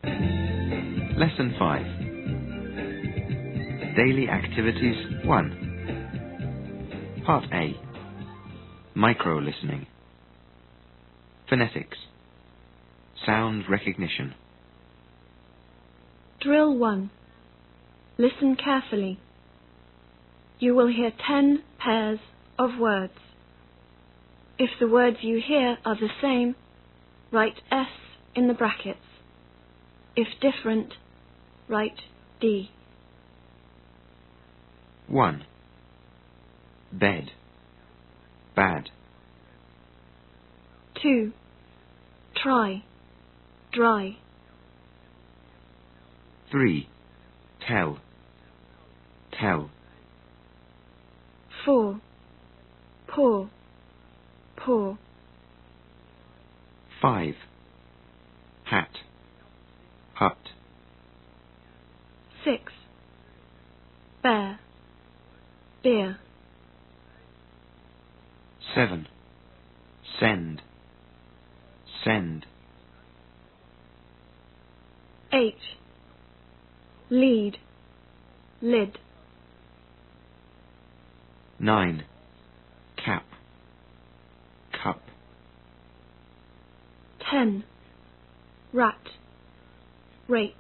Lesson 5. Daily Activities 1. Part A. Micro-listening. Phonetics. Sound recognition. Drill 1. Listen carefully. You will hear 10 pairs of words. If the words you hear are the same, write S in the brackets. If different, write D. 1. Bed. Bad. 2. Try. Dry. 3. Tell. Tell. 4. Pour. Pour. 5. Hat. Hut. 6. Bear. Beer. 7. Send. Send. 8. Lead. Lid. 9. Cap. Cup. 10. Rat. Rate.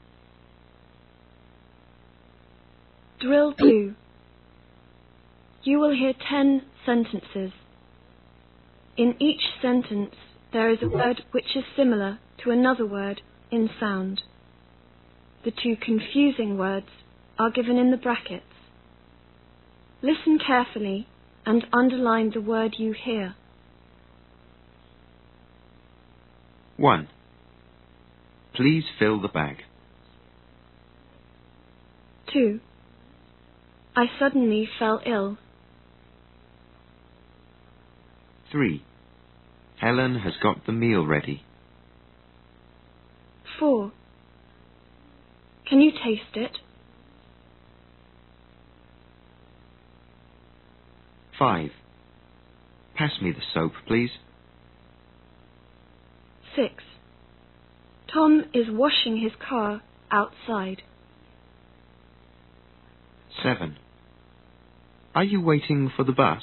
Drill 2. You will hear 10 sentences. In each sentence, there is a word which is similar to another word in sound. The 2 confusing words are given in the brackets. Listen carefully and underline the word you hear. 1. Please fill the bag. 2. I suddenly fell ill. 3. Helen has got the meal ready. 4. Can you taste it? 5. Pass me the soap, please. 6. Tom is washing his car outside. 7. Are you waiting for the bus?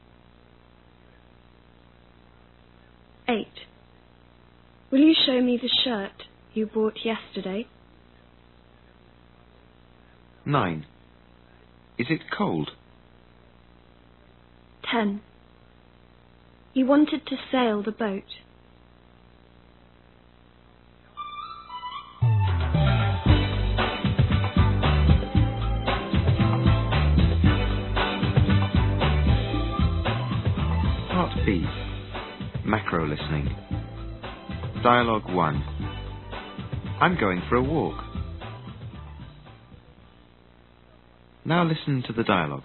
8. Will you show me the shirt you bought yesterday? 9. Is it cold? 10. He wanted to sail the boat. Part B. Macro listening. Dialogue 1. I'm going for a walk. Now listen to the dialogue.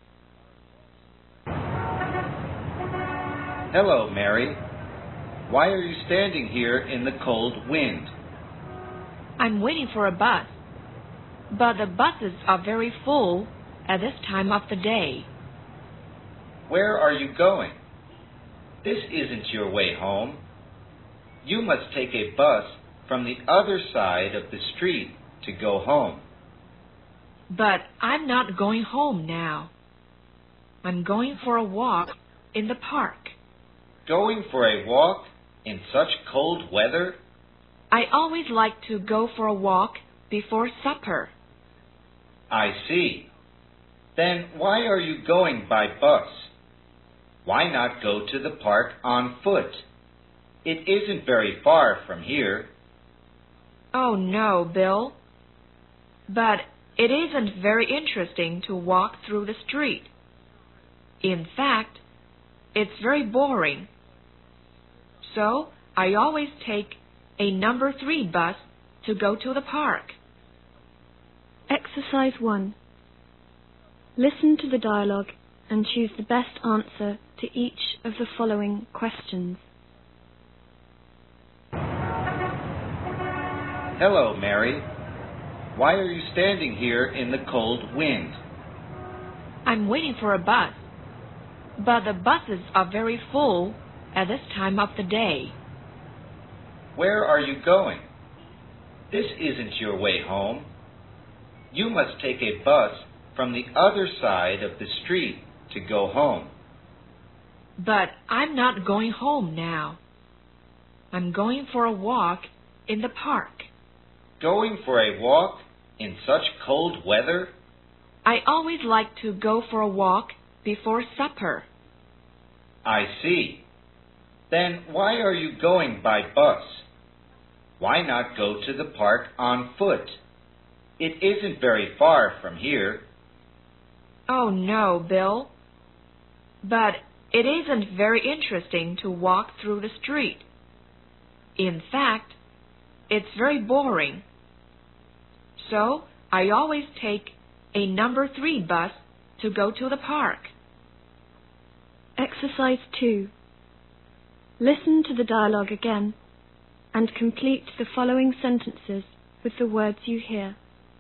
Hello, Mary. Why are you standing here in the cold wind? I'm waiting for a bus, but the buses are very full at this time of the day. Where are you going? This isn't your way home. You must take a bus from the other side of the street to go home. But I'm not going home now. I'm going for a walk in the park. Going for a walk in such cold weather? I always like to go for a walk before supper. I see. Then why are you going by bus? Why not go to the park on foot? It isn't very far from here. Oh, no, Bill. But it isn't very interesting to walk through the street. In fact, it's very boring. So I always take a number 3 bus to go to the park. Exercise 1. Listen to the dialogue and choose the best answer to each of the following questions. Hello, Mary. Why are you standing here in the cold wind? I'm waiting for a bus, but the buses are very full at this time of the day. Where are you going? This isn't your way home. You must take a bus from the other side of the street to go home. But I'm not going home now. I'm going for a walk in the park. Going for a walk in such cold weather? I always like to go for a walk before supper. I see. Then why are you going by bus? Why not go to the park on foot? It isn't very far from here. Oh, no, Bill. But it isn't very interesting to walk through the street. In fact, it's very boring. So I always take a number 3 bus to go to the park. Exercise 2. Listen to the dialogue again and complete the following sentences with the words you hear.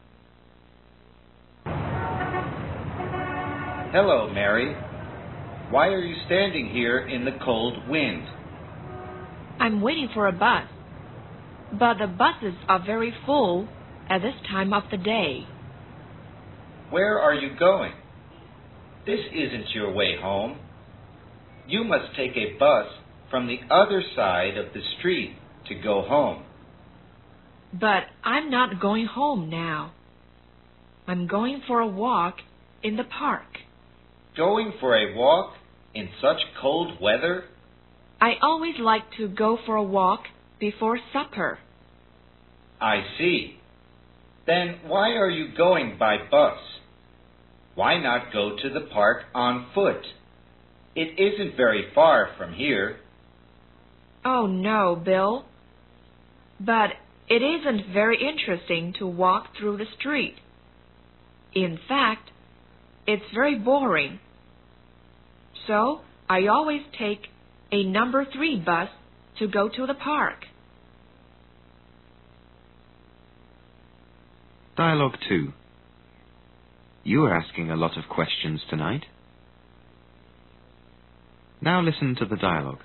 Hello, Mary. Why are you standing here in the cold wind? I'm waiting for a bus, but the buses are very full at this time of the day. Where are you going? This isn't your way home. You must take a bus from the other side of the street to go home. But I'm not going home now. I'm going for a walk in the park. Going for a walk in such cold weather? I always like to go for a walk before supper. I see. Then why are you going by bus? Why not go to the park on foot? It isn't very far from here. Oh, no, Bill. But it isn't very interesting to walk through the street. In fact, it's very boring. So I always take a number 3 bus to go to the park. Dialogue 2. You are asking a lot of questions tonight. Now listen to the dialogue.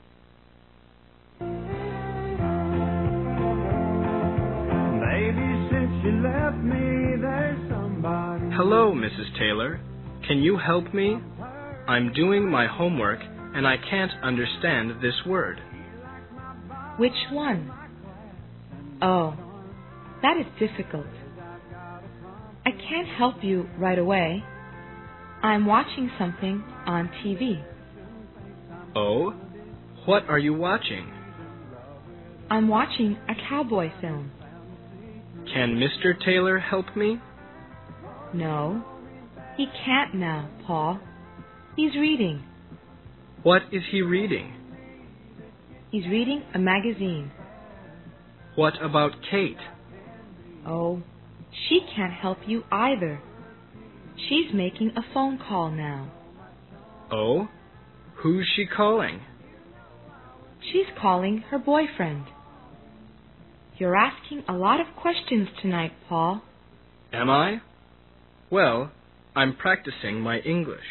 Baby, since you left me, there's somebody. Hello, Mrs. Taylor. Can you help me? I'm doing my homework and I can't understand this word. Which one? Oh, that is difficult. I can't help you right away. I'm watching something on TV. Oh? What are you watching? I'm watching a cowboy film. Can Mr. Taylor help me? No, he can't now, Paul. He's reading. What is he reading? He's reading a magazine. What about Kate? Oh, she can't help you either. She's making a phone call now. Oh? Who's she calling? She's calling her boyfriend. You're asking a lot of questions tonight, Paul. Am I? Well, I'm practicing my English.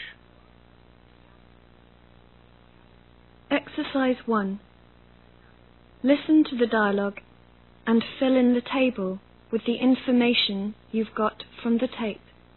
Exercise 1. Listen to the dialogue and fill in the table with the information you've got from the tape.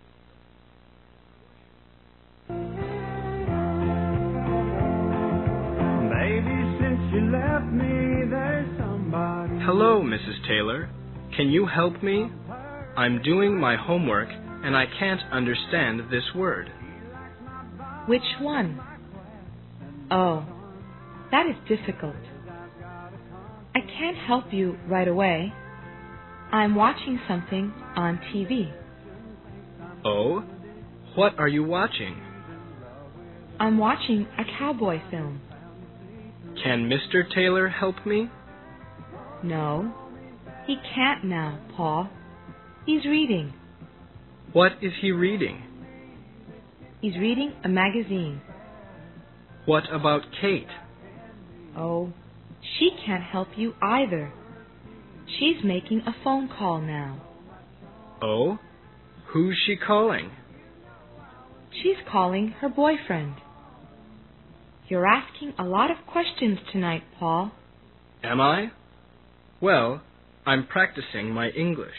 Baby, since you left me, there's somebody. Hello, Mrs. Taylor. Can you help me? I'm doing my homework and I can't understand this word. Which one? Oh, that is difficult. I can't help you right away. I'm watching something on TV. Oh? What are you watching? I'm watching a cowboy film. Can Mr. Taylor help me? No, he can't now, Paul. He's reading. What is he reading? He's reading a magazine. What about Kate? Oh, she can't help you either. She's making a phone call now. Oh? Who's she calling? She's calling her boyfriend. You're asking a lot of questions tonight, Paul. Am I? Well, I'm practicing my English.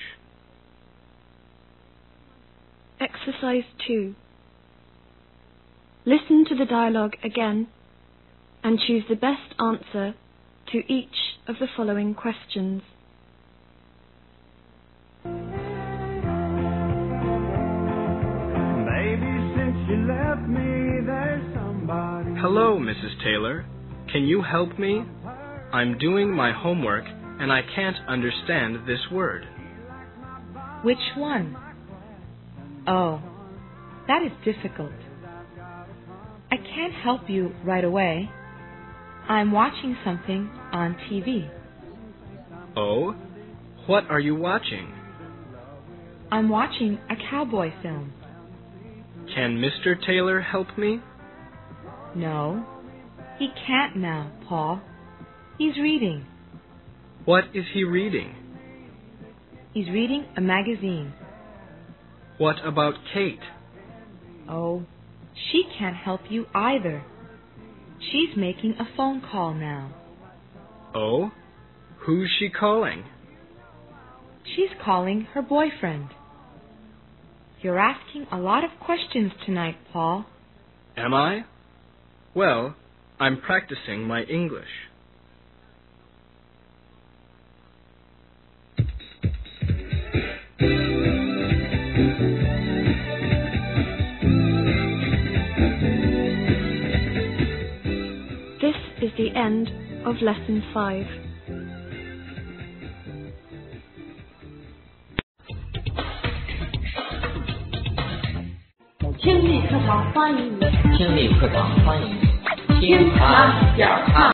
Exercise 2. Listen to the dialogue again and choose the best answer to each of the following questions. Baby, since you left me, there's somebody. Hello, Mrs. Taylor. Can you help me? I'm doing my homework and I can't understand this word. Which one? Oh, that is difficult. I can't help you right away. I'm watching something on TV. Oh? What are you watching? I'm watching a cowboy film. Can Mr. Taylor help me? No, he can't now, Paul. He's reading. What is he reading? He's reading a magazine. What about Kate? Oh, she can't help you either. She's making a phone call now. Oh? Who's she calling? She's calling her boyfriend. You're asking a lot of questions tonight, Paul. Am I? Well, I'm practicing my English. This is the end of Lesson 5. 听力课堂欢迎你，听力课堂欢迎你，听它点儿看。